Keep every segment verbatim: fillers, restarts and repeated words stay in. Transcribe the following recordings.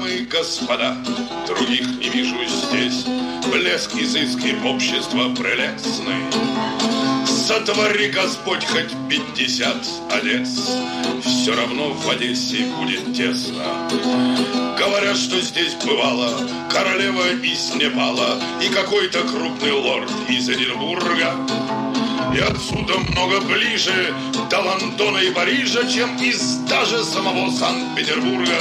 Дамы и господа, других не вижу здесь. Блеск изыски общества прелестный. Сотвори Господь хоть пятьдесят Одесс, все равно в Одессе будет тесно. Говорят, что здесь бывала королева из Непала и какой-то крупный лорд из Эдинбурга. И отсюда много ближе до Лондона и Парижа, чем из даже самого Санкт-Петербурга.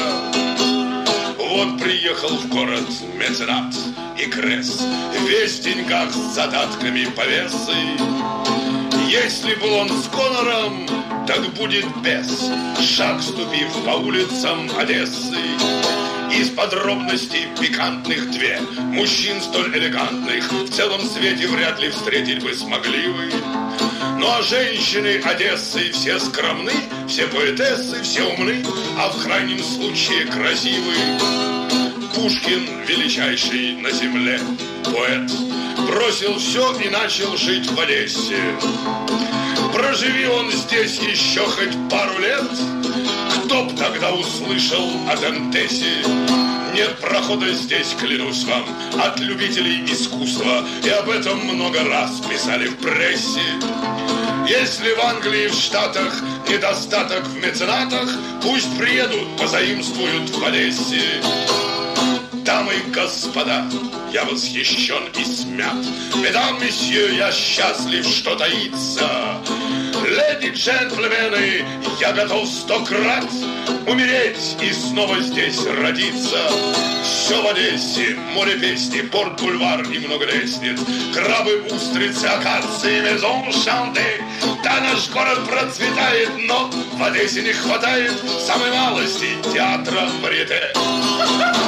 Вот приехал в город меценат и крест, весь в деньгах с задатками повесы. Если был он с гонором, так будет без, шаг ступив по улицам Одессы. Из подробностей пикантных две мужчин столь элегантных в целом свете вряд ли встретить бы смогли вы. Ну а женщины Одессы все скромны, все поэтессы, все умны, а в крайнем случае красивы. Пушкин, величайший на земле поэт, бросил все и начал жить в Одессе. Проживи он здесь еще хоть пару лет, кто б тогда услышал о Дантесе? Нет прохода здесь, клянусь вам, от любителей искусства, и об этом много раз писали в прессе. Если в Англии, в Штатах недостаток в меценатах, пусть приедут, позаимствуют в Одессе. Дамы и господа, я восхищен и смят. Месдам, месье, я счастлив, что таится. Леди, джентльмены, я готов сто крат умереть и снова здесь родиться. Все в Одессе, море песни, порт-бульвар и много лестниц, крабы, устрицы, акации, мезон шанте. Да, наш город процветает, но в Одессе не хватает самой малости театра варьете.